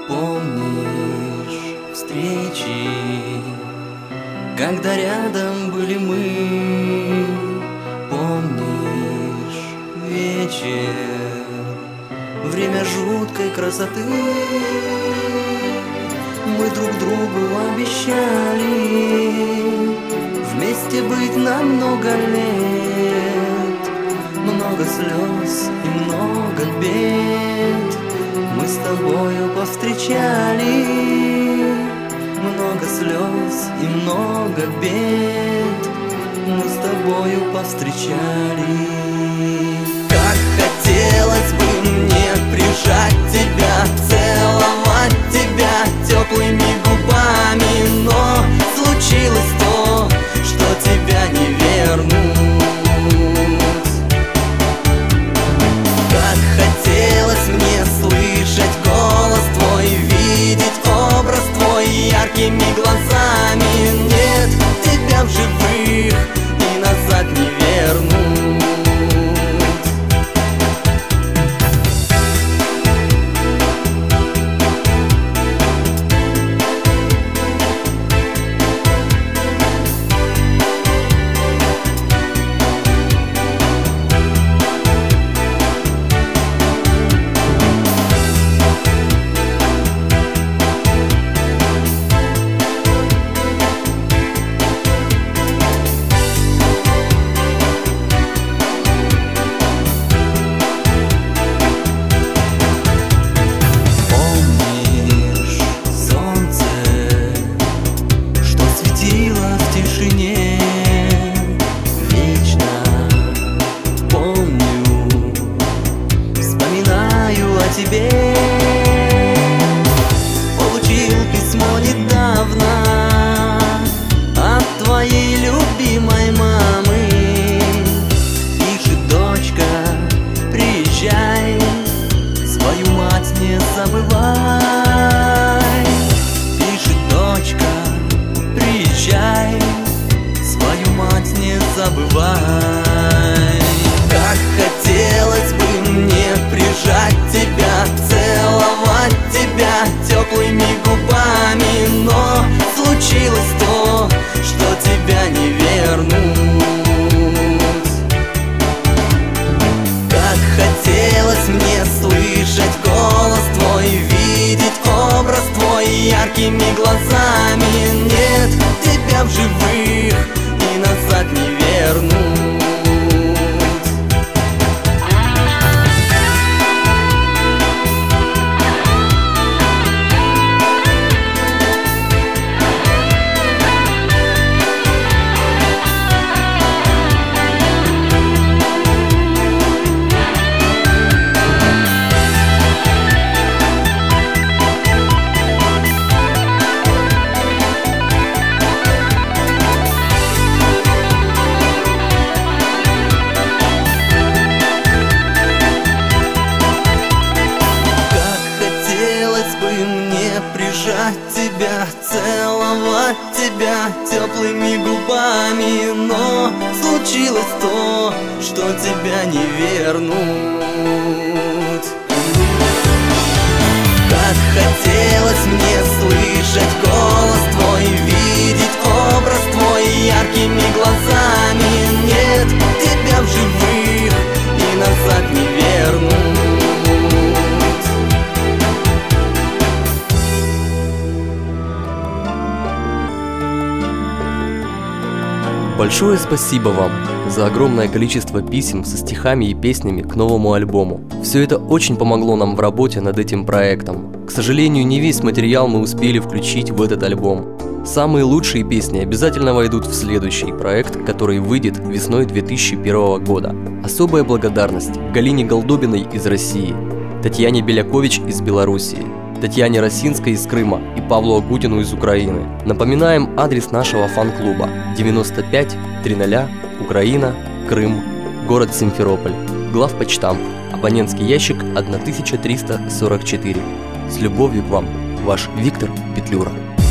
Помнишь встречи, когда рядом были мы? Помнишь вечер, время жуткой красоты? Мы друг другу обещали вместе быть на много лет. Много слез и много бед мы с тобою повстречали. Много слез и много бед мы с тобою повстречали. Как хотелось бы мне прижать тебя, целовать тебя теплыми губами, но случилось то, что тебя не вернуть. Как хотелось мне слышать голос твой, видеть образ твой яркими глазами. Нет тебя в живых и назад не вернуть. Получил письмо недавно от твоей любимой мамы. Пишет: дочка, приезжай, свою мать не забывай. Пишет: дочка, приезжай, свою мать не забывай. Как хотелось бы мне прижать тебя, целовать тебя теплыми губами, но случилось то, что тебя не вернуть. Как хотелось мне слышать голос твой, видеть образ твой яркими глазами. Нет тебя в живых и назад не вернуть. Прижать тебя, целовать тебя теплыми губами, но случилось то, что тебя не вернуть. Как хотелось мне слышать голос твой, видеть образ твой яркими глазами. Нет тебя в живых и назад не вернуть. Большое спасибо вам за огромное количество писем со стихами и песнями к новому альбому. Все это очень помогло нам в работе над этим проектом. К сожалению, не весь материал мы успели включить в этот альбом. Самые лучшие песни обязательно войдут в следующий проект, который выйдет весной 2001 года. Особая благодарность Галине Голдобиной из России, Татьяне Белякович из Белоруссии, Татьяне Росинской из Крыма и Павлу Агутину из Украины. Напоминаем адрес нашего фан-клуба: 95 00 Украина, Крым, город Симферополь, главпочтамт, абонентский ящик 1344. С любовью к вам, ваш Виктор Петлюра.